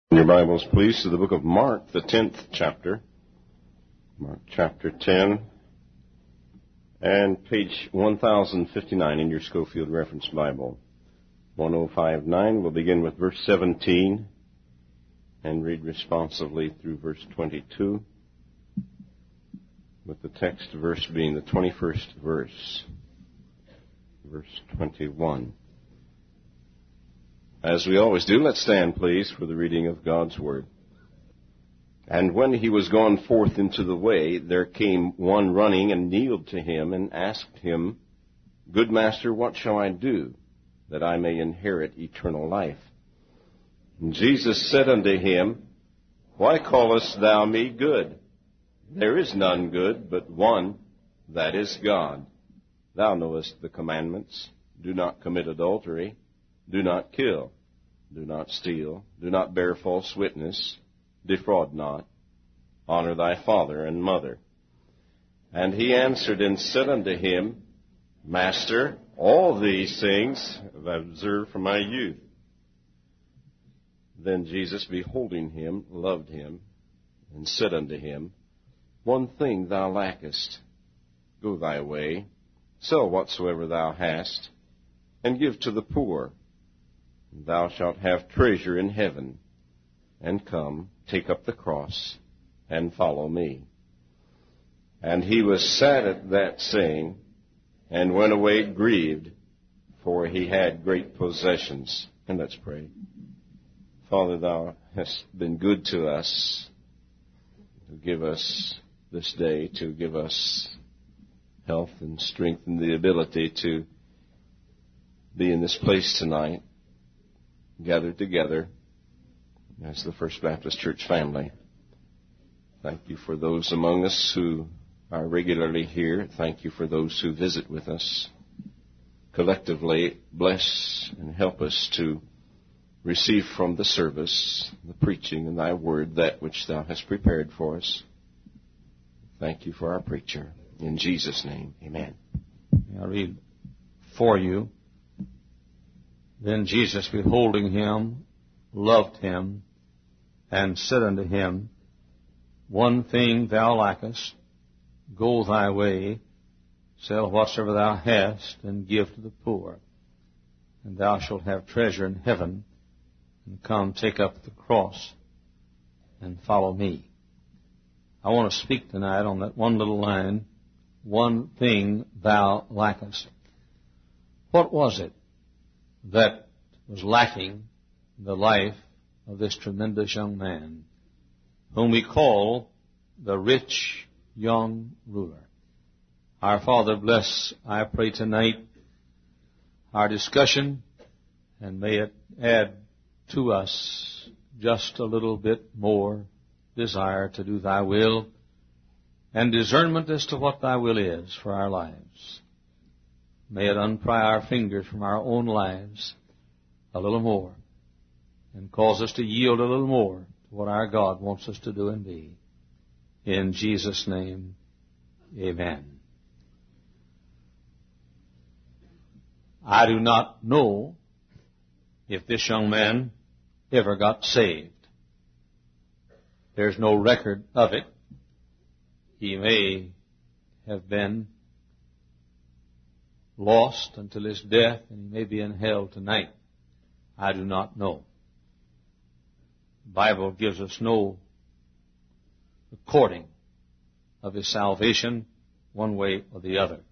Your Bibles, please, to the book of Mark, the 10th chapter. Mark chapter 10 and page 1059 in your Schofield Reference Bible. 1059, we'll begin with verse 17 and read responsively through verse 22, with the text verse being the 21st verse, verse 21. As we always do, let's stand, please, for the reading of God's Word. And when he was gone forth into the way, there came one running and kneeled to him and asked him, Good Master, what shall I do, that I may inherit eternal life? And Jesus said unto him, Why callest thou me good? There is none good but one, that is God. Thou knowest the commandments. Do not commit adultery. Do not kill. Do not steal. Do not bear false witness. Defraud not. Honor thy father and mother. And he answered and said unto him, Master, all these things have I observed from my youth. Then Jesus, beholding him, loved him, and said unto him, One thing thou lackest. Go thy way, sell whatsoever thou hast, and give to the poor. Thou shalt have treasure in heaven. And come, take up the cross, and follow me. And he was sad at that saying, and went away grieved, for he had great possessions. And let's pray. Father, thou hast been good to us, to give us this day, to give us health and strength and the ability to be in this place tonight, gathered together as the First Baptist Church family. Thank you for those among us who are regularly here. Thank you for those who visit with us. Collectively, bless and help us to receive from the service, the preaching, and thy word, that which thou hast prepared for us. Thank you for our preacher. In Jesus' name, amen. I'll read for you. Then Jesus, beholding him, loved him, and said unto him, One thing thou lackest. Go thy way, sell whatsoever thou hast, and give to the poor. And thou shalt have treasure in heaven. And come, take up the cross, and follow me. I want to speak tonight on that one little line, one thing thou lackest. What was it that was lacking in the life of this tremendous young man, whom we call the rich young ruler? Our Father, bless, I pray tonight, our discussion, and may it add to us just a little bit more desire to do thy will and discernment as to what thy will is for our lives. May it unpry our fingers from our own lives a little more and cause us to yield a little more to what our God wants us to do and be. In Jesus' name, amen. I do not know if this young man ever got saved. There's no record of it. He may have been lost until his death, and he may be in hell tonight. I do not know. The Bible gives us no recording of his salvation one way or the other.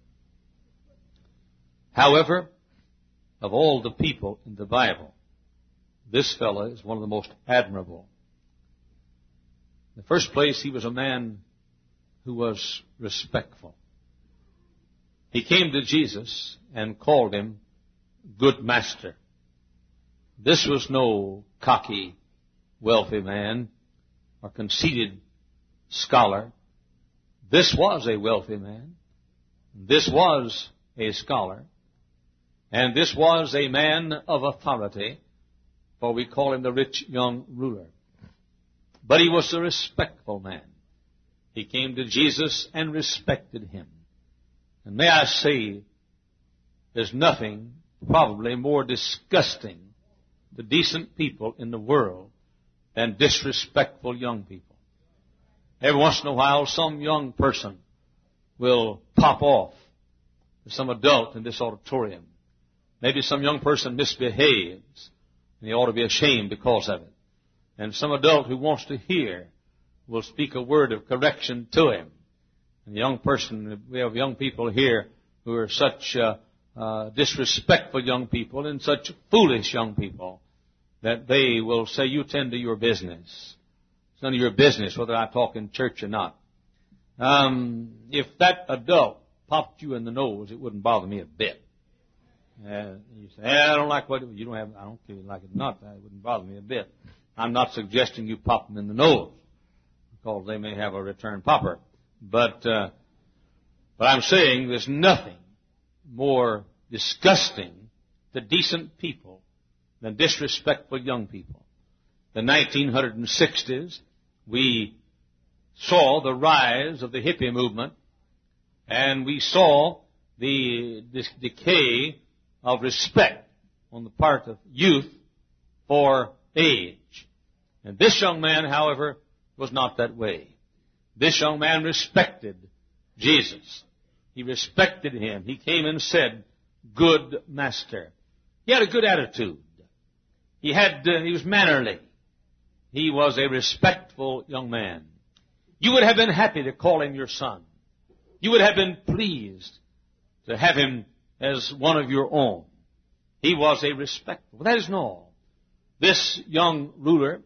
However, of all the people in the Bible, this fellow is one of the most admirable. In the first place, he was a man who was respectful. He came to Jesus and called him Good Master. This was no cocky, wealthy man or conceited scholar. This was a wealthy man. This was a scholar. And this was a man of authority, for we call him the rich young ruler. But he was a respectful man. He came to Jesus and respected him. And may I say, there's nothing probably more disgusting to decent people in the world than disrespectful young people. Every once in a while, some young person will pop off to some adult in this auditorium. Maybe some young person misbehaves, and he ought to be ashamed because of it. And some adult who wants to hear will speak a word of correction to him. And the young person, we have young people here who are such disrespectful young people and such foolish young people that they will say, you tend to your business. It's none of your business whether I talk in church or not. If that adult popped you in the nose, it wouldn't bother me a bit. You say, I don't like what you don't have. I don't care if you like it or not. That wouldn't bother me a bit. I'm not suggesting you pop them in the nose because they may have a return popper. But I'm saying there's nothing more disgusting to decent people than disrespectful young people. In the 1960s, we saw the rise of the hippie movement, and we saw this decay of respect on the part of youth for age. And this young man, however, was not that way. This young man respected Jesus. He respected him. He came and said, "Good master." He had a good attitude. He was mannerly. He was a respectful young man. You would have been happy to call him your son. You would have been pleased to have him as one of your own. He was a respectful. That isn't all. This young ruler,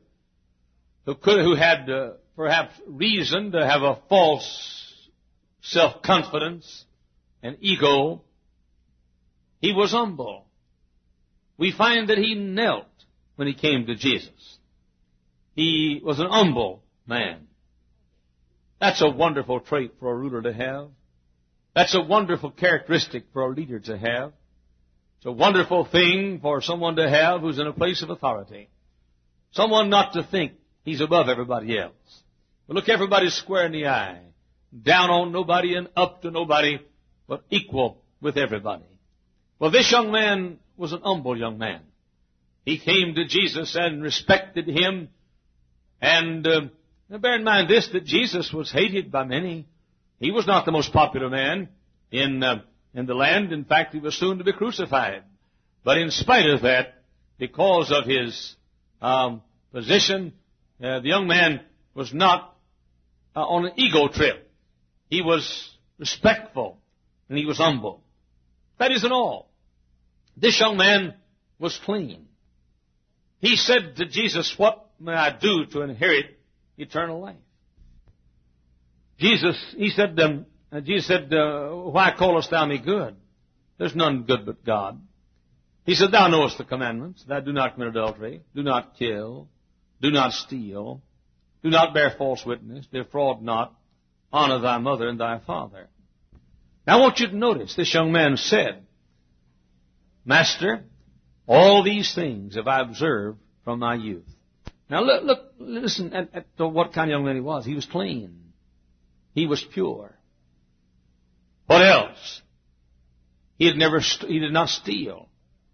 who had perhaps reason to have a false self-confidence and ego, he was humble. We find that he knelt when he came to Jesus. He was an humble man. That's a wonderful trait for a ruler to have. That's a wonderful characteristic for a leader to have. It's a wonderful thing for someone to have who's in a place of authority. Someone not to think he's above everybody else, but look everybody square in the eye, down on nobody and up to nobody, but equal with everybody. Well, this young man was an humble young man. He came to Jesus and respected him. And bear in mind this, that Jesus was hated by many. He was not the most popular man in the land. In fact, he was soon to be crucified. But in spite of that, because of his position, the young man was not on an ego trip. He was respectful and he was humble. That isn't all. This young man was clean. He said to Jesus, "What may I do to inherit eternal life?" Jesus said, "Why callest thou me good? There's none good but God." He said, "Thou knowest the commandments. Thou do not commit adultery, do not kill, do not steal, do not bear false witness, defraud not, honor thy mother and thy father." Now I want you to notice, this young man said, "Master, all these things have I observed from my youth." Now listen at what kind of young man he was. He was clean. He was pure. What else? He did not steal.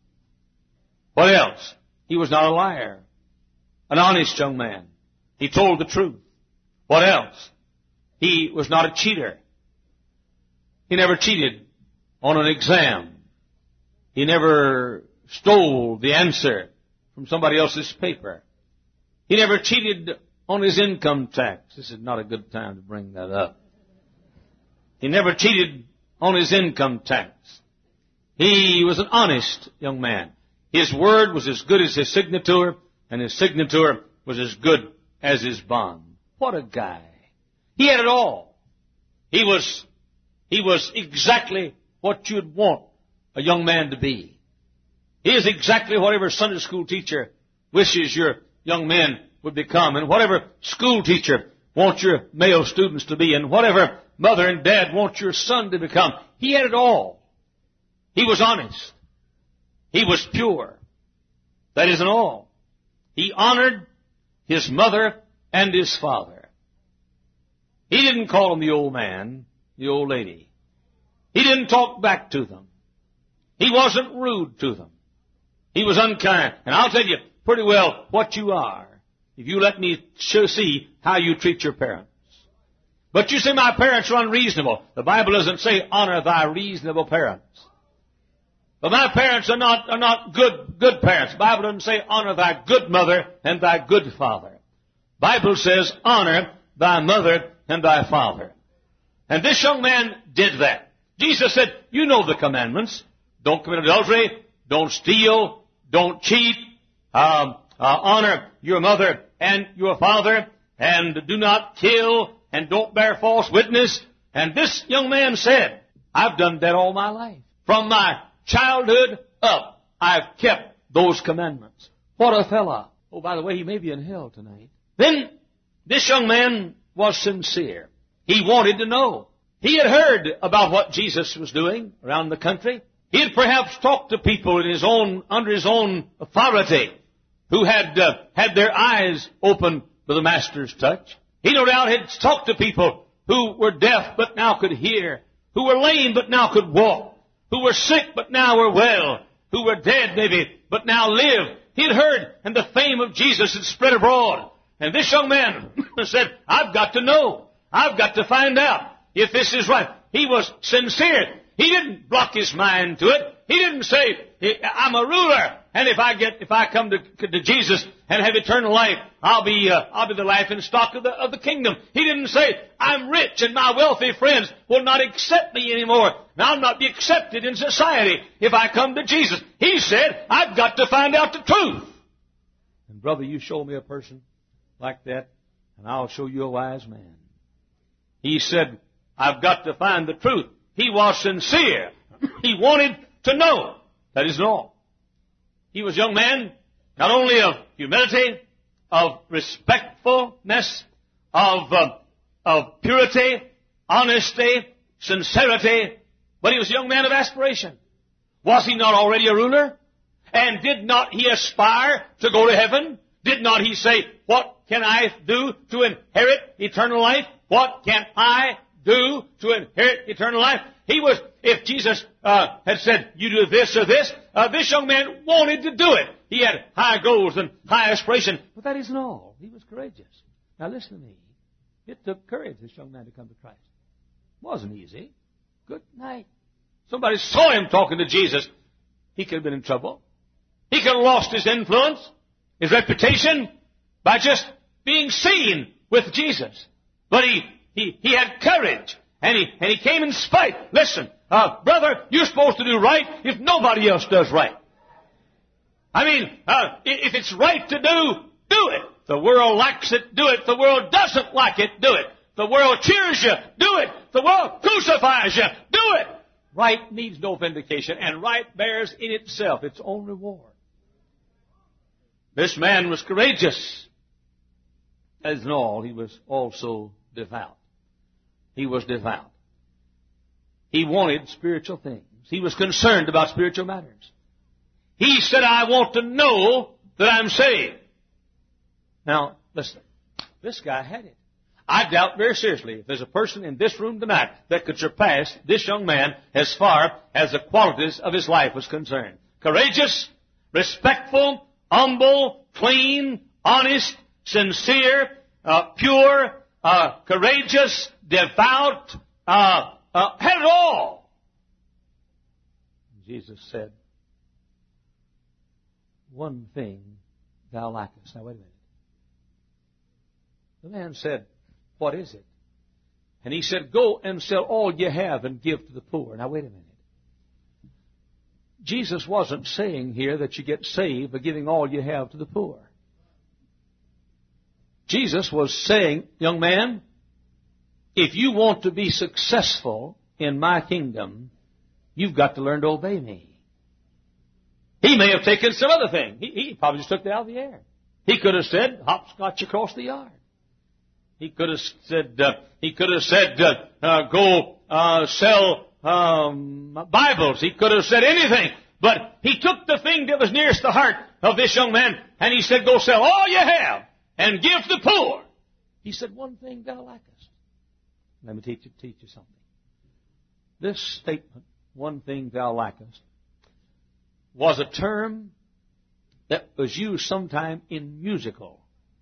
What else? He was not a liar. An honest young man. He told the truth. What else? He was not a cheater. He never cheated on an exam. He never stole the answer from somebody else's paper. He never cheated on his income tax. This is not a good time to bring that up. He never cheated on his income tax. He was an honest young man. His word was as good as his signature, and his signature was as good as his bond. What a guy. He had it all. He was exactly what you'd want a young man to be. He is exactly whatever Sunday school teacher wishes your young men would become, and whatever school teacher wants your male students to be, and whatever mother and dad want your son to become. He had it all. He was honest. He was pure. That isn't all. He honored his mother and his father. He didn't call them the old man, the old lady. He didn't talk back to them. He wasn't rude to them. He was unkind. And I'll tell you pretty well what you are if you let me see how you treat your parents. But you say my parents are unreasonable. The Bible doesn't say honor thy reasonable parents. But my parents are not good parents. The Bible doesn't say honor thy good mother and thy good father. The Bible says honor thy mother and thy father. And this young man did that. Jesus said, you know the commandments. Don't commit adultery. Don't steal. Don't cheat. Honor your mother and your father. And do not kill. And don't bear false witness. And this young man said, I've done that all my life. From my childhood up, I've kept those commandments. What a fella. Oh, by the way, he may be in hell tonight. Then, this young man was sincere. He wanted to know. He had heard about what Jesus was doing around the country. He had perhaps talked to people under his own authority who had their eyes open to the Master's touch. He no doubt had talked to people who were deaf but now could hear, who were lame but now could walk, who were sick but now were well, who were dead maybe but now live. He had heard, and the fame of Jesus had spread abroad. And this young man said, I've got to know. I've got to find out if this is right. He was sincere. He didn't block his mind to it. He didn't say, I'm a ruler, and if I come to Jesus and have eternal life, I'll be the life and stock of the kingdom. He didn't say, I'm rich and my wealthy friends will not accept me anymore. Now I'll not be accepted in society if I come to Jesus. He said, I've got to find out the truth. And brother, you show me a person like that, and I'll show you a wise man. He said, I've got to find the truth. He was sincere. He wanted to know. That is all. He was a young man, not only of humility, of respectfulness, of purity, honesty, sincerity, but he was a young man of aspiration. Was he not already a ruler? And did not he aspire to go to heaven? Did not he say, what can I do to inherit eternal life? What can I do to inherit eternal life? He was, if Jesus had said, you do this or this young man wanted to do it. He had high goals and high aspiration. But that isn't all. He was courageous. Now listen to me. It took courage, this young man, to come to Christ. It wasn't easy. Good night. Somebody saw him talking to Jesus. He could have been in trouble. He could have lost his influence, his reputation, by just being seen with Jesus. But he had courage. And he came in spite. Listen, brother, you're supposed to do right if nobody else does right. I mean, if it's right to do it. The world likes it, do it. The world doesn't like it, do it. The world cheers you, do it. The world crucifies you, do it. Right needs no vindication, and right bears in itself its own reward. This man was courageous. As in all, he was also devout. He was devout. He wanted spiritual things. He was concerned about spiritual matters. He said, I want to know that I'm saved. Now, listen, this guy had it. I doubt very seriously if there's a person in this room tonight that could surpass this young man as far as the qualities of his life was concerned. Courageous, respectful, humble, clean, honest, sincere, pure, courageous, devout, had it all. Jesus said, one thing thou lackest. Now wait a minute. The man said, what is it? And he said, go and sell all you have and give to the poor. Now wait a minute. Jesus wasn't saying here that you get saved by giving all you have to the poor. Jesus was saying, young man, if you want to be successful in my kingdom, you've got to learn to obey me. He may have taken some other thing. He probably just took that out of the air. He could have said, hopscotch across the yard. He could have said, go sell Bibles. He could have said anything. But he took the thing that was nearest the heart of this young man, and he said, go sell all you have and give to the poor. He said, one thing thou lackest. Let me teach you something. This statement, one thing thou lackest, was a term that was used sometime in musical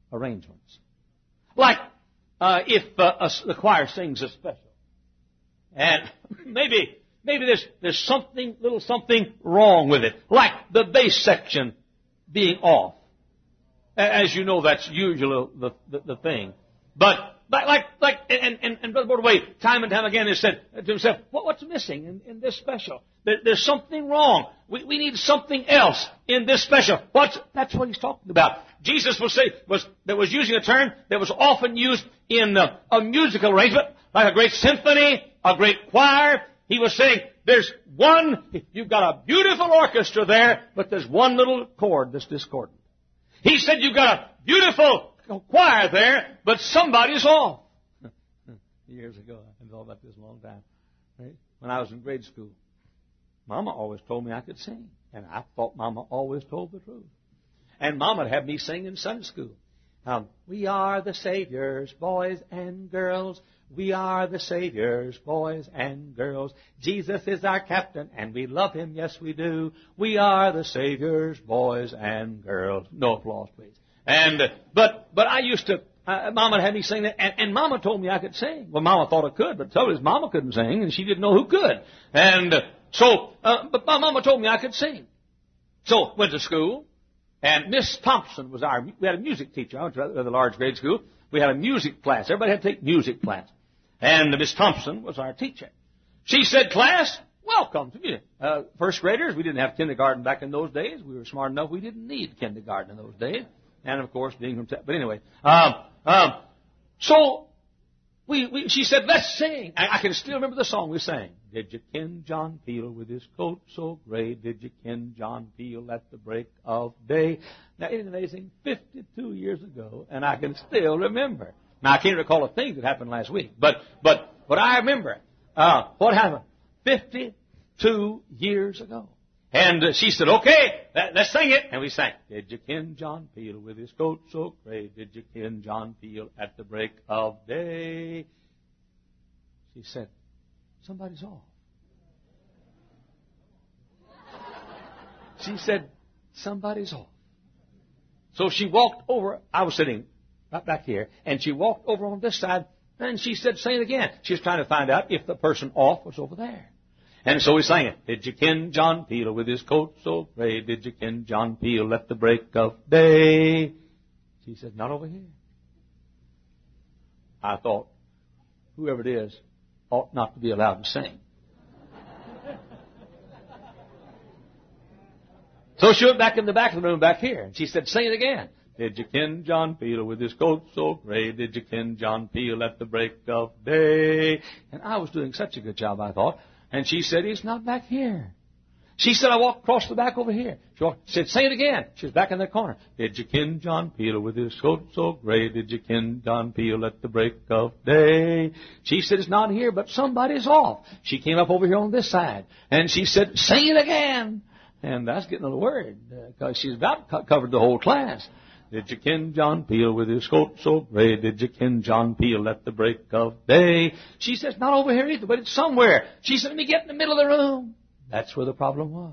arrangements. Like if the choir sings a special. And maybe there's something wrong with it. Like the bass section being off. As you know, that's usually the thing. But and Brother Bordaway, time and time again, has said to himself, what's missing in this special? There's something wrong. We need something else in this special. That's what he's talking about. Jesus was using a term that was often used in a musical arrangement, like a great symphony, a great choir. He was saying, you've got a beautiful orchestra there, but there's one little chord that's discordant. He said, you've got a beautiful choir there, but somebody's off. Years ago, I've thought about this a long time. Right? When I was in grade school, Mama always told me I could sing. And I thought Mama always told the truth. And Mama would have me sing in Sunday school. We are the Savior's boys and girls. We are the Savior's boys and girls. Jesus is our captain, and we love Him, yes we do. We are the Savior's boys and girls. No applause, please. But I used to, Mama had me sing that, and Mama told me I could sing. Well, Mama thought I could, but the trouble is Mama couldn't sing, and she didn't know who could. But my Mama told me I could sing. So, went to school, and Miss Thompson was we had a music teacher. I went to a large grade school. We had a music class. Everybody had to take music class. And Miss Thompson was our teacher. She said, class, welcome to music. First graders, we didn't have kindergarten back in those days. We were smart enough we didn't need kindergarten in those days. And, of course, being from... But anyway, she said, let's sing. I can still remember the song we sang. Did you ken John Peel with his coat so gray? Did you ken John Peel at the break of day? Now, isn't it amazing? 52 years ago, and I can still remember. Now, I can't recall a thing that happened last week, but I remember what happened 52 years ago. And she said, okay, let's sing it. And we sang, did you ken John Peel with his coat so gray? Did you ken John Peel at the break of day? She said, somebody's off. She said, somebody's off. So she walked over. I was sitting right back here, and she walked over on this side, and she said, say it again. She was trying to find out if the person off was over there. And so we sang it. Did you ken John Peel with his coat so gray? Did you ken John Peel at the break of day? She said, not over here. I thought, whoever it is ought not to be allowed to sing. So she went back in the back of the room back here, and she said, sing it again. Did you ken John Peel with his coat so gray? Did you ken John Peel at the break of day? And I was doing such a good job, I thought. And she said, he's not back here. She said, I walked across the back over here. She said, say it again. She was back in that corner. Did you ken John Peel with his coat so gray? Did you ken John Peel at the break of day? She said, it's not here, but somebody's off. She came up over here on this side. And she said, say it again. And that's getting a little worried, because she's about covered the whole class. Did you ken John Peel with his coat so gray? Did you ken John Peel at the break of day? She says, not over here either, but it's somewhere. She said, let me get in the middle of the room. That's where the problem was.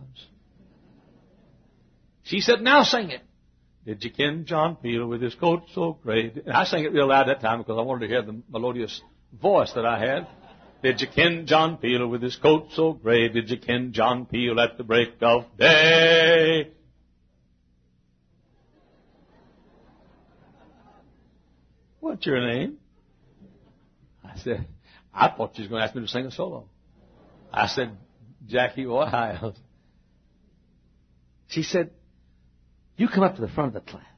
She said, now sing it. Did you ken John Peel with his coat so gray? And I sang it real loud that time because I wanted to hear the melodious voice that I had. Did you ken John Peel with his coat so gray? Did you ken John Peel at the break of day? What's your name? I said, I thought she was going to ask me to sing a solo. I said, Jackie Wiles. She said, you come up to the front of the class.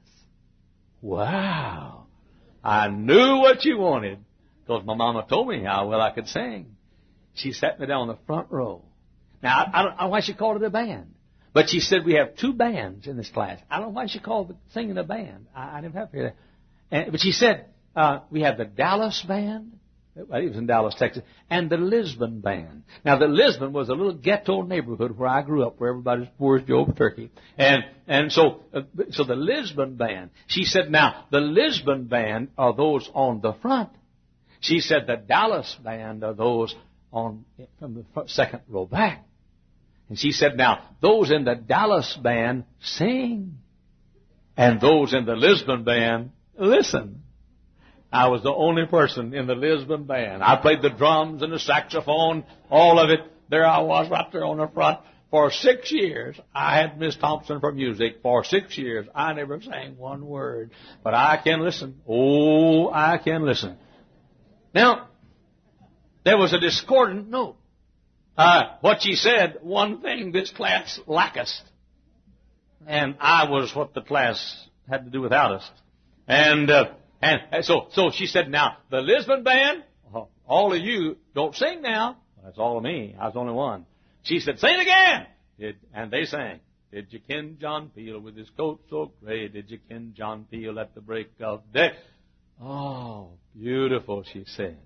Wow. I knew what you wanted, because my mama told me how well I could sing. She sat me down on the front row. Now, I don't know why she called it a band. But she said we have two bands in this class. I don't know why she called singing a band. I didn't have to hear that. But she said, we have the Dallas band. It was in Dallas, Texas. And the Lisbon band. Now, the Lisbon was a little ghetto neighborhood where I grew up, where everybody's poor as Job Turkey. And so the Lisbon band. She said, now, the Lisbon band are those on the front. She said the Dallas band are those from the second row back. And she said, now, those in the Dallas band sing. And those in the Lisbon band, Listen. I was the only person in the Lisbon band. I played the drums and the saxophone, all of it. There I was right there on the front. For 6 years, I had Miss Thompson for music. For 6 years, I never sang one word. But I can listen. Oh, I can listen. Now, there was a discordant note. What she said, one thing this class lackest. And I was what the class had to do without us. And so she said, now, the Lisbon band, all of you don't sing now. That's all of me. I was the only one. She said, sing again. And they sang. Did you ken John Peel with his coat so gray? Did you ken John Peel at the break of day? Oh, beautiful, she said.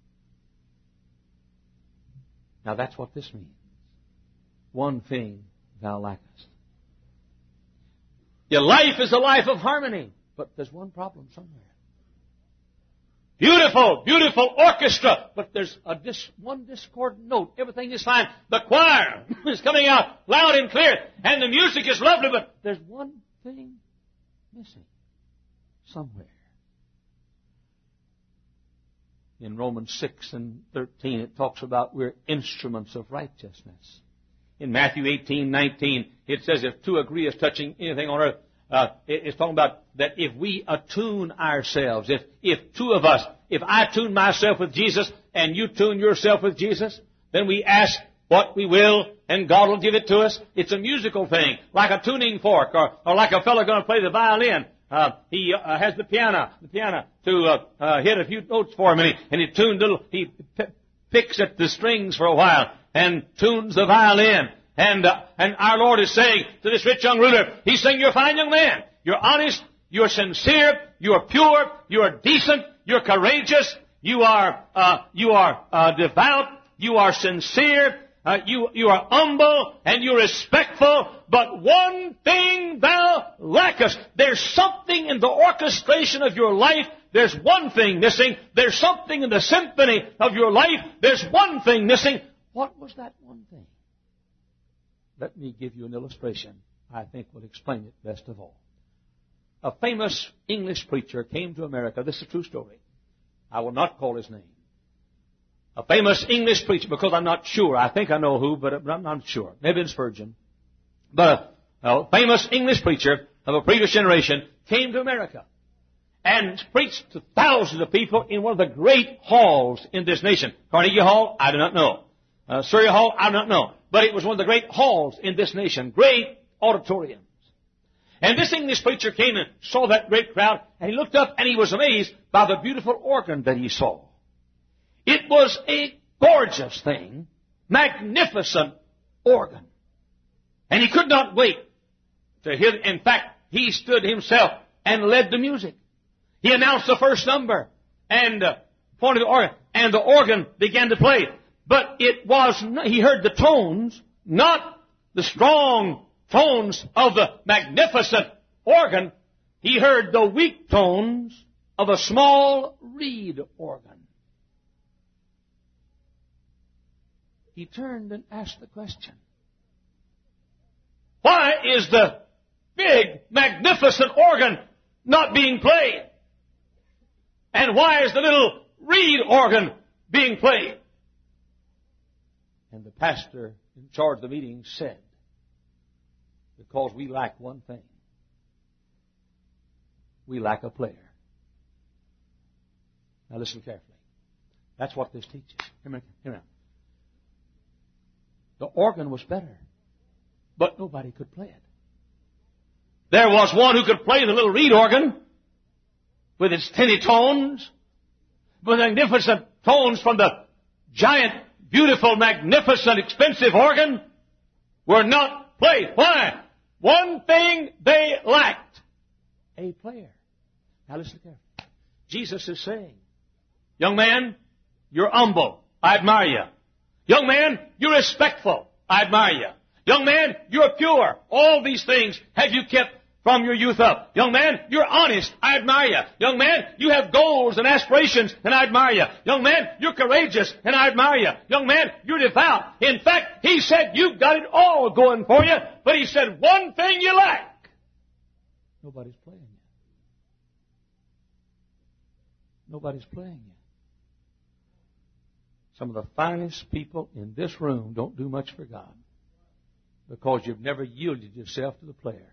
Now that's what this means. One thing thou lackest. Your life is a life of harmony. But there's one problem somewhere. Beautiful, beautiful orchestra, but there's one discordant note. Everything is fine. The choir is coming out loud and clear, and the music is lovely, but there's one thing missing somewhere. In Romans 6 and 13, it talks about we're instruments of righteousness. In Matthew 18:19, it says if two agree as touching anything on earth, it's talking about that if we attune ourselves, if two of us, if I tune myself with Jesus and you tune yourself with Jesus, then we ask what we will and God will give it to us. It's a musical thing, like a tuning fork or like a fellow going to play the violin. He has the piano to hit a few notes for him, and he picks at the strings for a while and tunes the violin. And our Lord is saying to this rich young ruler, He's saying, you're a fine young man. You're honest. You're sincere. You're pure. You're decent. You're courageous. You are devout. You are sincere. You are humble and you're respectful. But one thing thou lackest. There's something in the orchestration of your life. There's one thing missing. There's something in the symphony of your life. There's one thing missing. What was that one thing? Let me give you an illustration I think will explain it best of all. A famous English preacher came to America. This is a true story. I will not call his name. A famous English preacher, because I'm not sure. I think I know who, but I'm not sure. Maybe it's Spurgeon. But a famous English preacher of a previous generation came to America and preached to thousands of people in one of the great halls in this nation. Carnegie Hall? I do not know. Surrey Hall? I do not know. But it was one of the great halls in this nation. Great auditoriums. And this English preacher came and saw that great crowd, and he looked up and he was amazed by the beautiful organ that he saw. It was a gorgeous thing, magnificent organ. And he could not wait to hear it. In fact, he stood himself and led the music. He announced the first number and pointed the organ, and the organ began to play. But it was, he heard the tones, not the strong tones of the magnificent organ. He heard the weak tones of a small reed organ. He turned and asked the question, why is the big, magnificent organ not being played? And why is the little reed organ being played? And the pastor in charge of the meeting said, because we lack one thing. We lack a player. Now listen carefully. That's what this teaches. Hear me now. The organ was better, but nobody could play it. There was one who could play the little reed organ with its tinny tones, with magnificent tones from the giant, beautiful, magnificent, expensive organ were not played. Why? One thing they lacked. A player. Now listen carefully. Jesus is saying, young man, you're humble. I admire you. Young man, you're respectful. I admire you. Young man, you're pure. All these things have you kept from your youth up. Young man, you're honest. I admire you. Young man, you have goals and aspirations, and I admire you. Young man, you're courageous, and I admire you. Young man, you're devout. In fact, he said you've got it all going for you, but he said one thing you lack. Nobody's playing you. Nobody's playing you. Some of the finest people in this room don't do much for God because you've never yielded yourself to the player.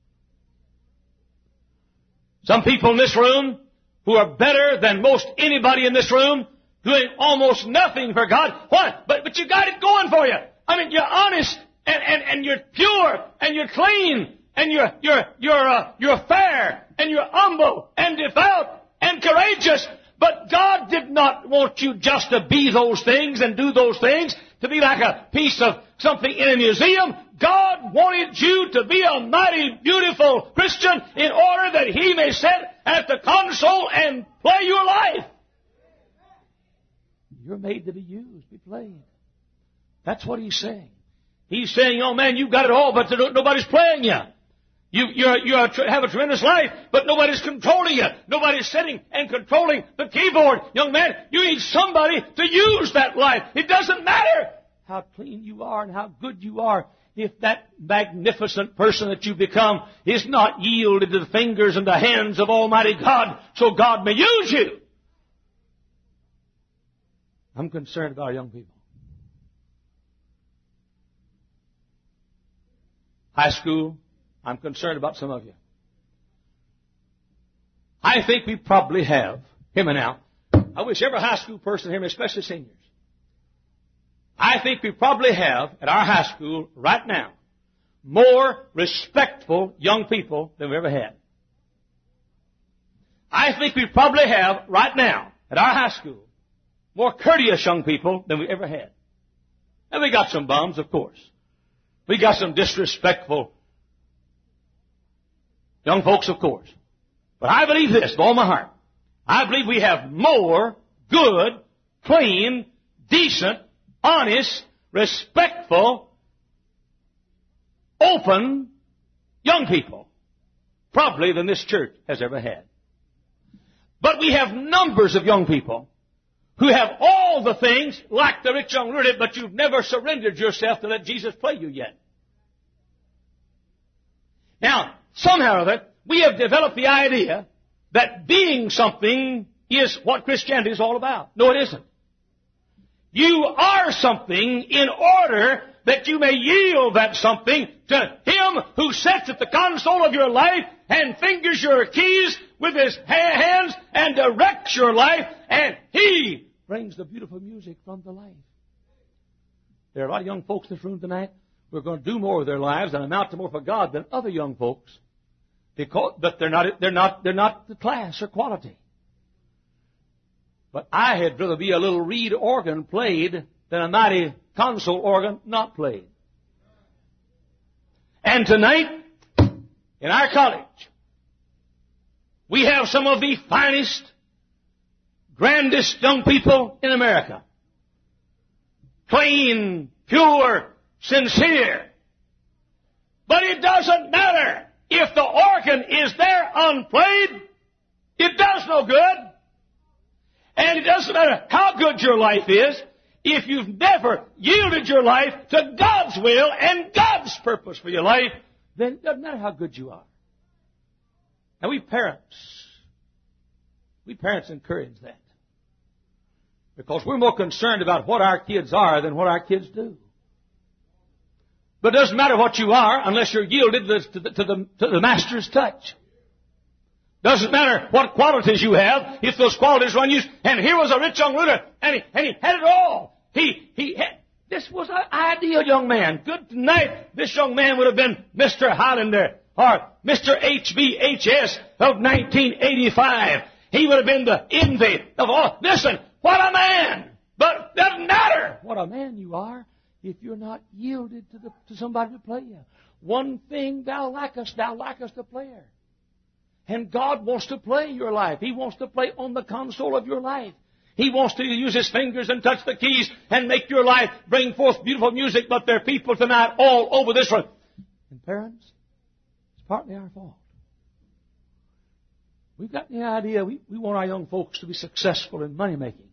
Some people in this room who are better than most anybody in this room, doing almost nothing for God. Why? But you got it going for you. I mean, you're honest and you're pure and you're clean and you're fair and you're humble and devout and courageous. But God did not want you just to be those things and do those things, to be like a piece of something in a museum. God wanted you to be a mighty, beautiful Christian in order that He may sit at the console and play your life. You're made to be used, be played. That's what He's saying. He's saying, oh man, you've got it all, but nobody's playing you. You have a tremendous life, but nobody's controlling you. Nobody's sitting and controlling the keyboard. Young man, you need somebody to use that life. It doesn't matter how clean you are and how good you are if that magnificent person that you become is not yielded to the fingers and the hands of Almighty God so God may use you. I'm concerned about our young people. High school, I'm concerned about some of you. I think we probably have, hear me now, I wish every high school person hear me, especially seniors. I think we probably have at our high school right now more respectful young people than we ever had. I think we probably have right now at our high school more courteous young people than we ever had. And we got some bums, of course. We got some disrespectful young folks, of course. But I believe this with all my heart. I believe we have more good, clean, decent, honest, respectful, open young people probably than this church has ever had. But we have numbers of young people who have all the things like the rich young ruler, but you've never surrendered yourself to let Jesus play you yet. Now, somehow or other, we have developed the idea that being something is what Christianity is all about. No, it isn't. You are something in order that you may yield that something to Him who sits at the console of your life and fingers your keys with His hands and directs your life, and He brings the beautiful music from the life. There are a lot of young folks in this room tonight who are going to do more with their lives and amount to more for God than other young folks, but they're not the class or quality. But I had rather be a little reed organ played than a mighty console organ not played. And tonight, in our college, we have some of the finest, grandest young people in America. Clean, pure, sincere. But it doesn't matter if the organ is there unplayed. It does no good. And it doesn't matter how good your life is if you've never yielded your life to God's will and God's purpose for your life, then it doesn't matter how good you are. And we parents encourage that. Because we're more concerned about what our kids are than what our kids do. But it doesn't matter what you are unless you're yielded to the Master's touch. Doesn't matter what qualities you have if those qualities are unused. And here was a rich young ruler, and he had it all. This was an ideal young man. Good tonight, this young man would have been Mr. Highlander or Mr. HBHS of 1985. He would have been the envy of all. Listen, what a man! But it doesn't matter what a man you are if you're not yielded to somebody to play you. One thing thou lackest the player. And God wants to play your life. He wants to play on the console of your life. He wants to use His fingers and touch the keys and make your life bring forth beautiful music. But there are people tonight all over this room. And parents, it's partly our fault. We've got the idea we want our young folks to be successful in money making.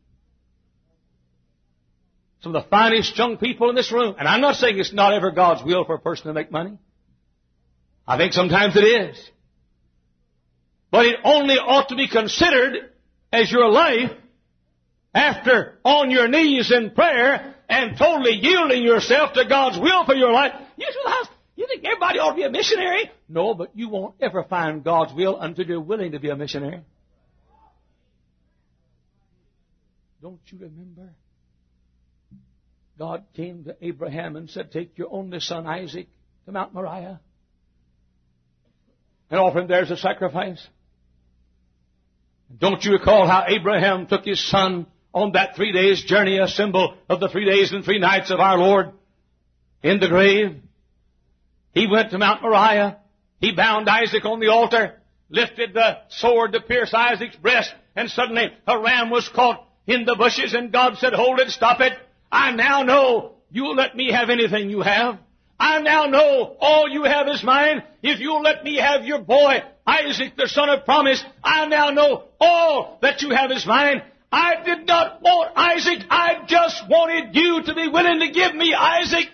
Some of the finest young people in this room. And I'm not saying it's not ever God's will for a person to make money. I think sometimes it is. But it only ought to be considered as your life after on your knees in prayer and totally yielding yourself to God's will for your life. You think everybody ought to be a missionary? No, but you won't ever find God's will until you're willing to be a missionary. Don't you remember? God came to Abraham and said, take your only son Isaac to Mount Moriah and offer him there as a sacrifice. Don't you recall how Abraham took his son on that 3 days journey, a symbol of the 3 days and 3 nights of our Lord in the grave? He went to Mount Moriah. He bound Isaac on the altar, lifted the sword to pierce Isaac's breast, and suddenly a ram was caught in the bushes, and God said, hold it, stop it. I now know you'll let me have anything you have. I now know all you have is mine. If you'll let me have your boy, Isaac, the son of promise, I now know all that you have is mine. I did not want Isaac. I just wanted you to be willing to give me Isaac.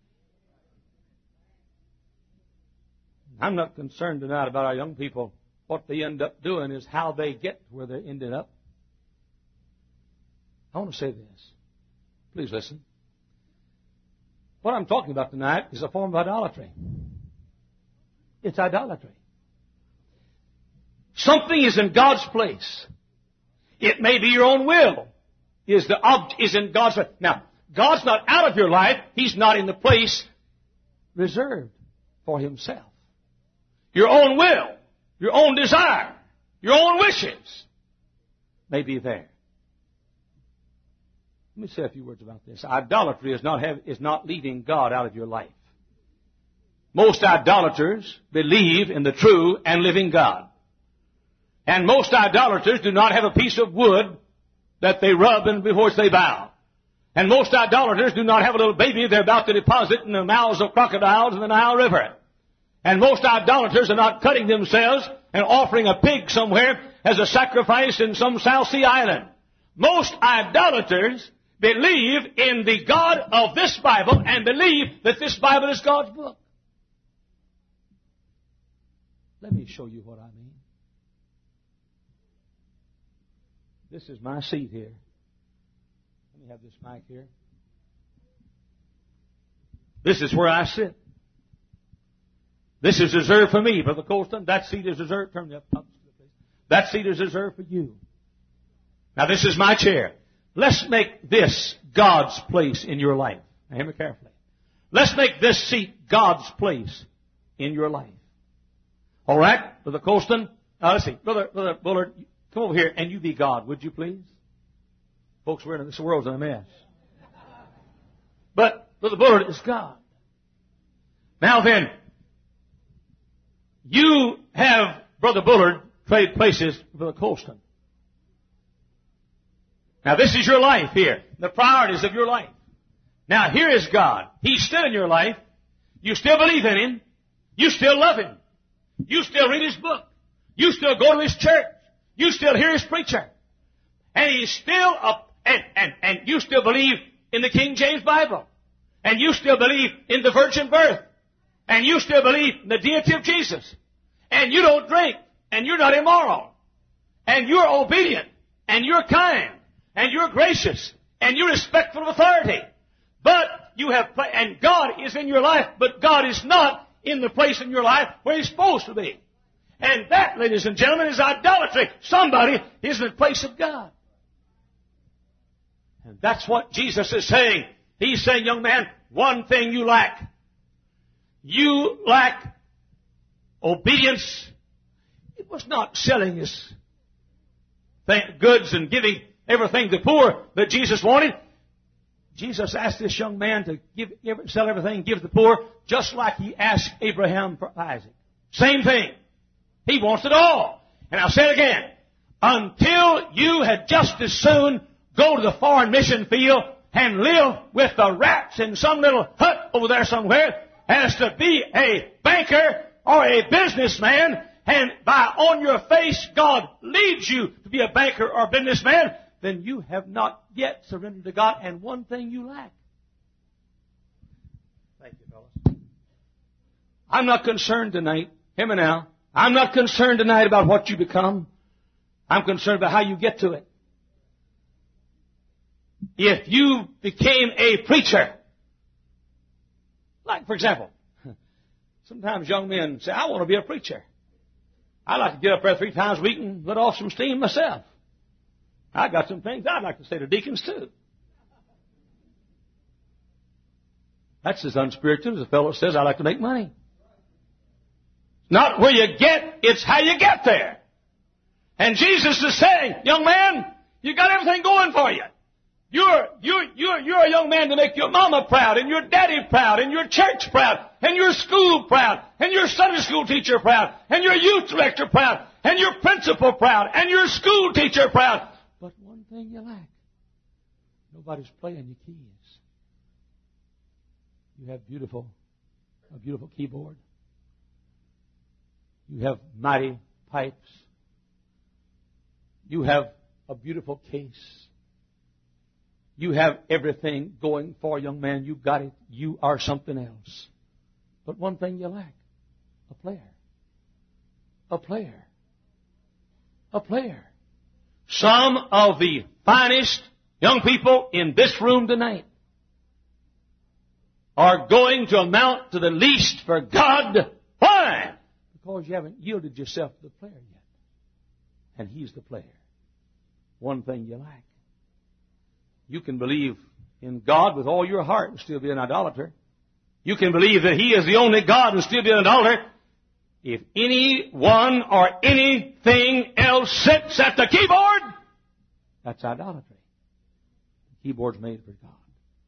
I'm not concerned tonight about our young people. What they end up doing is how they get where they ended up. I want to say this. Please listen. What I'm talking about tonight is a form of idolatry. It's idolatry. Something is in God's place. It may be your own will is in God's place. Now, God's not out of your life. He's not in the place reserved for Himself. Your own will, your own desire, your own wishes may be there. Let me say a few words about this. Idolatry is not leaving God out of your life. Most idolaters believe in the true and living God. And most idolaters do not have a piece of wood that they rub and before which they bow. And most idolaters do not have a little baby they're about to deposit in the mouths of crocodiles in the Nile River. And most idolaters are not cutting themselves and offering a pig somewhere as a sacrifice in some South Sea island. Most idolaters believe in the God of this Bible and believe that this Bible is God's book. Let me show you what I mean. This is my seat here. Let me have this mic here. This is where I sit. This is reserved for me, Brother Colston. That seat is reserved. Turn the up. That seat is reserved for you. Now this is my chair. Let's make this God's place in your life. Now hear me carefully. Let's make this seat God's place in your life. All right, Brother Colston. Now let's see, Brother Bullard, come over here and you be God, would you please? Folks, this world's a mess. But Brother Bullard is God. Now then, you have Brother Bullard trade places with Brother Colston. Now this is your life here. The priorities of your life. Now here is God. He's still in your life. You still believe in Him. You still love Him. You still read His book. You still go to His church. You still hear His preacher. And He's still and you still believe in the King James Bible. And you still believe in the virgin birth. And you still believe in the deity of Jesus. And you don't drink. And you're not immoral. And you're obedient. And you're kind. And you're gracious. And you're respectful of authority. But you have, and God is in your life, but God is not in the place in your life where He's supposed to be. And that, ladies and gentlemen, is idolatry. Somebody is in the place of God. And that's what Jesus is saying. He's saying, young man, one thing you lack. You lack obedience. It was not selling His goods and giving everything to the poor that Jesus wanted. Jesus asked this young man to sell everything, give to the poor, just like He asked Abraham for Isaac. Same thing. He wants it all. And I'll say it again. Until you had just as soon go to the foreign mission field and live with the rats in some little hut over there somewhere as to be a banker or a businessman, and on your face God leads you to be a banker or a businessman, then you have not yet surrendered to God, and one thing you lack. Thank you, fellas. I'm not concerned tonight. Hear me now. I'm not concerned tonight about what you become. I'm concerned about how you get to it. If you became a preacher, like, for example, sometimes young men say, I want to be a preacher. I like to get up there 3 times a week and let off some steam myself. I got some things I'd like to say to deacons too. That's as unspiritual as a fellow says, I like to make money. Not where you get, it's how you get there. And Jesus is saying, young man, you got everything going for you. You're a young man to make your mama proud, and your daddy proud, and your church proud, and your school proud, and your Sunday school teacher proud, and your youth director proud, and your principal proud, and your school teacher proud. But one thing you lack. Nobody's playing your keys. You have a beautiful keyboard. You have mighty pipes. You have a beautiful case. You have everything going for you, young man. You got it. You are something else. But one thing you lack. A player. A player. A player. Some of the finest young people in this room tonight are going to amount to the least for God. Why? Because you haven't yielded yourself to the player yet. And He's the player. One thing you lack. You can believe in God with all your heart and still be an idolater. You can believe that He is the only God and still be an idolater. If anyone or anything else sits at the keyboard, that's idolatry. The keyboard's made for God.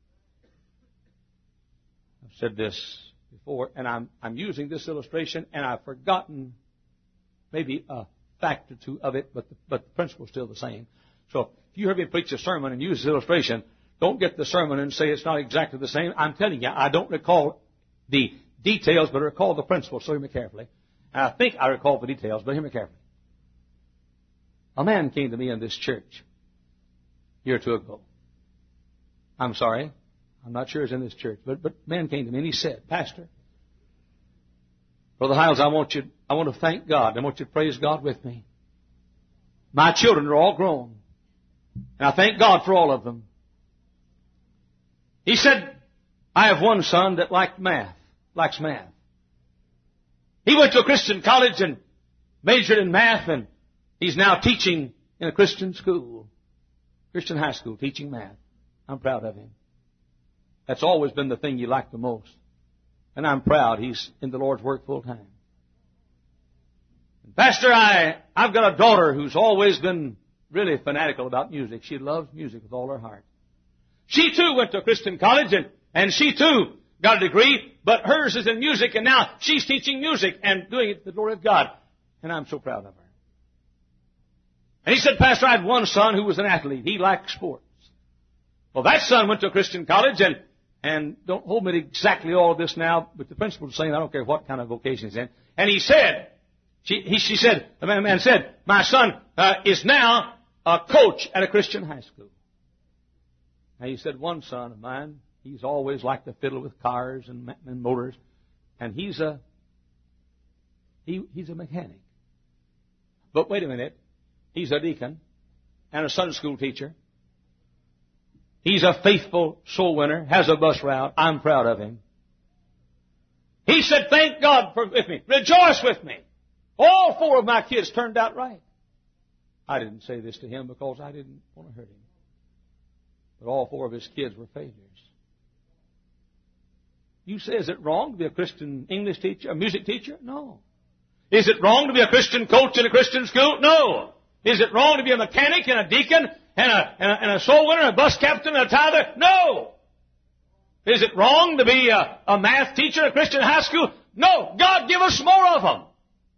I've said this before, and I'm using this illustration, and I've forgotten maybe a fact or two of it, but the principle's still the same. So if you heard me preach a sermon and use this illustration, don't get the sermon and say it's not exactly the same. I'm telling you, I don't recall the details, but I recall the principle, so hear me carefully. And I think I recall the details, but hear me carefully. A man came to me in this church a year or two ago. I'm sorry. I'm not sure it's in this church, but man came to me and he said, Pastor, Brother Hiles, I want to thank God. I want you to praise God with me. My children are all grown. And I thank God for all of them. He said, I have one son that likes math. He went to a Christian college and majored in math, and he's now teaching in a Christian school, Christian high school, teaching math. I'm proud of him. That's always been the thing you like the most. And I'm proud he's in the Lord's work full time. Pastor, I've got a daughter who's always been really fanatical about music. She loves music with all her heart. She too went to a Christian college and she too got a degree, but hers is in music, and now she's teaching music and doing it to the glory of God. And I'm so proud of her. And he said, Pastor, I had one son who was an athlete. He liked sports. Well, that son went to a Christian college, and don't hold me to exactly all of this now, but the principal is saying I don't care what kind of vocation he's in. And he said, the man said, my son is now a coach at a Christian high school. Now, he said, one son of mine, he's always liked to fiddle with cars and motors, and he's a mechanic. But wait a minute, he's a deacon and a Sunday school teacher. He's a faithful soul winner, has a bus route. I'm proud of him. He said, thank God with me. Rejoice with me. All 4 of my kids turned out right. I didn't say this to him because I didn't want to hurt him. But all 4 of his kids were failures. You say, is it wrong to be a Christian English teacher, a music teacher? No. Is it wrong to be a Christian coach in a Christian school? No. Is it wrong to be a mechanic and a deacon and a soul winner, a bus captain and a tither? No. Is it wrong to be a math teacher in a Christian high school? No. God, give us more of them.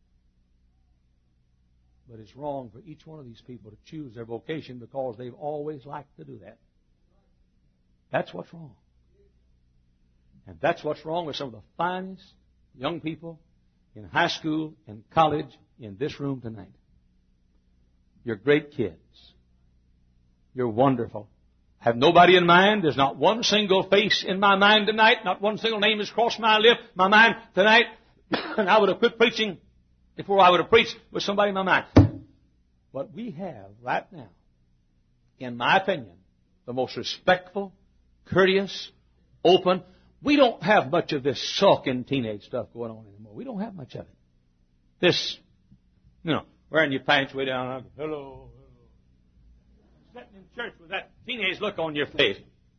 But it's wrong for each one of these people to choose their vocation because they've always liked to do that. That's what's wrong. And that's what's wrong with some of the finest young people in high school and college in this room tonight. You're great kids. You're wonderful. I have nobody in mind. There's not one single face in my mind tonight. Not one single name has crossed my mind tonight. And I would have quit preaching before I would have preached with somebody in my mind. what we have right now, in my opinion, the most respectful, courteous, open. We don't have much of this sulking teenage stuff going on anymore. We don't have much of it. This, wearing your pants way down, hello. Sitting in church with that teenage look on your face.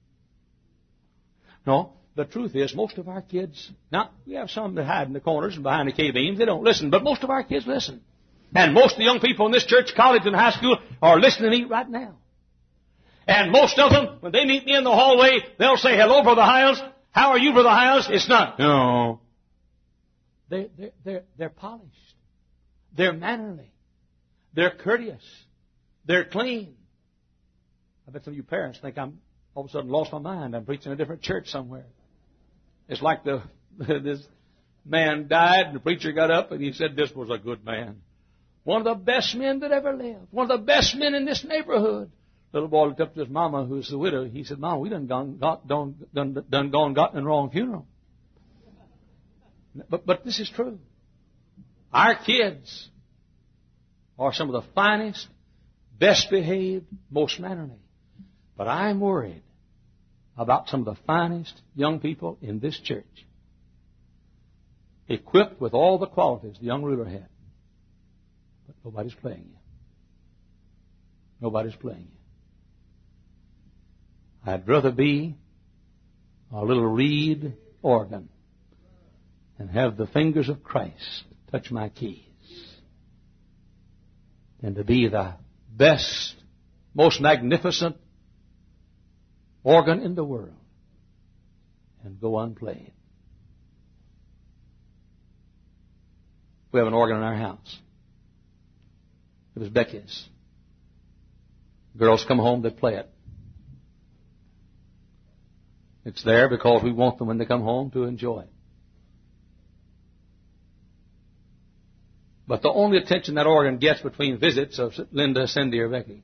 No, the truth is, most of our kids, now, we have some that hide in the corners and behind the K-beams. They don't listen, but most of our kids listen. And most of the young people in this church, college, and high school are listening to me right now. And most of them, when they meet me in the hallway, they'll say, hello, Brother Hiles. How are you, Brother Hiles? It's not. No. They're polished. They're mannerly. They're courteous. They're clean. I bet some of you parents think I'm all of a sudden lost my mind. I'm preaching a different church somewhere. It's like this man died and the preacher got up and he said this was a good man. One of the best men that ever lived. One of the best men in this neighborhood. Little boy looked up to his mama, who's the widow. He said, Mama, we done gotten in the wrong funeral. But this is true. Our kids are some of the finest, best behaved, most mannerly. But I'm worried about some of the finest young people in this church, equipped with all the qualities the young ruler had. But nobody's playing you. Nobody's playing you. I'd rather be a little reed organ and have the fingers of Christ touch my keys than to be the best, most magnificent organ in the world and go unplayed. We have an organ in our house. It was Becky's. Girls come home, they play it. It's there because we want them when they come home to enjoy it. But the only attention that organ gets between visits of Linda, Cindy, or Becky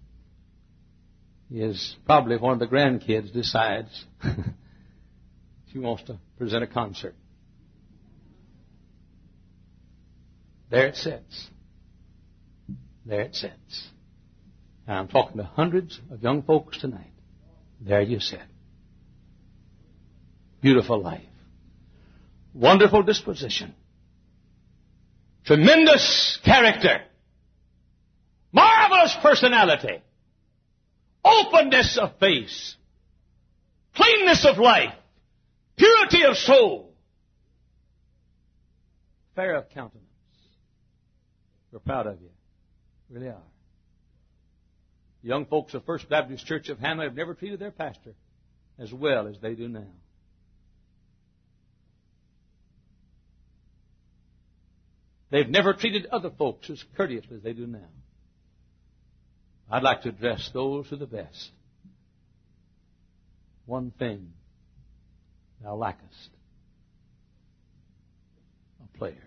is probably if one of the grandkids decides she wants to present a concert. There it sits. There it sits. And I'm talking to hundreds of young folks tonight. There you sit. Beautiful life. Wonderful disposition. Tremendous character. Marvelous personality. Openness of face. Cleanness of life. Purity of soul. Fair of countenance. We're proud of you. Really are. The young folks of First Baptist Church of Hamlet have never treated their pastor as well as they do now. They've never treated other folks as courteously as they do now. I'd like to address those who are the best. One thing thou lackest. A player.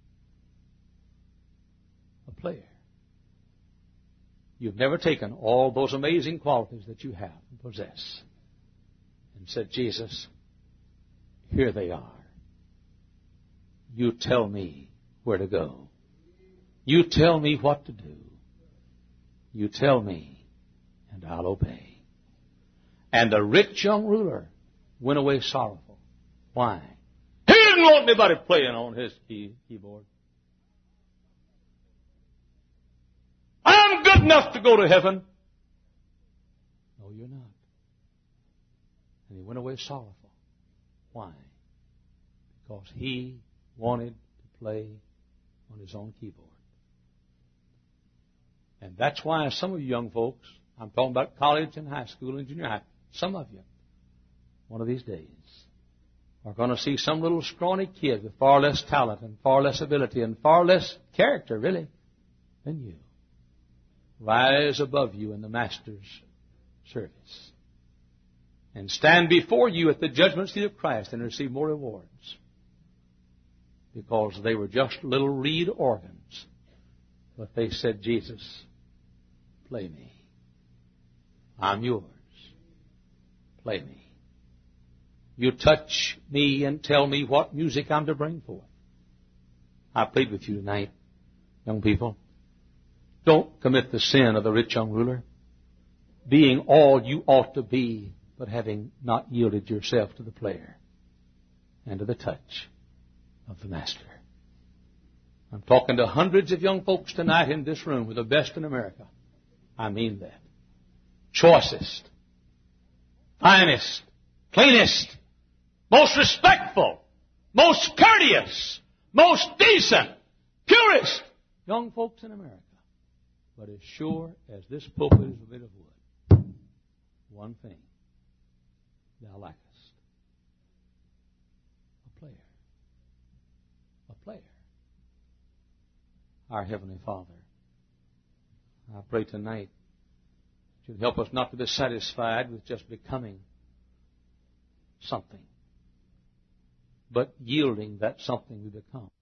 A player. You've never taken all those amazing qualities that you have and possess and said, Jesus, here they are. You tell me where to go. You tell me what to do. You tell me, and I'll obey. And the rich young ruler went away sorrowful. Why? He didn't want anybody playing on his keyboard. I'm good enough to go to heaven. No, you're not. And he went away sorrowful. Why? Because he wanted to play on his own keyboard. And that's why some of you young folks, I'm talking about college and high school and junior high, some of you, one of these days, are going to see some little scrawny kid with far less talent and far less ability and far less character, really, than you, rise above you in the Master's service and stand before you at the judgment seat of Christ and receive more rewards because they were just little reed organs. But they said, Jesus, play me. I'm yours. Play me. You touch me and tell me what music I'm to bring forth. I plead with you tonight, young people. Don't commit the sin of the rich young ruler, being all you ought to be, but having not yielded yourself to the player and to the touch of the Master. I'm talking to hundreds of young folks tonight in this room who are the best in America. I mean that. Choicest, finest, cleanest, most respectful, most courteous, most decent, purest young folks in America. But as sure as this pulpit is made of wood, one thing thou lackest. A player. A player. Our Heavenly Father, I pray tonight that you'd help us not to be satisfied with just becoming something, but yielding that something we become.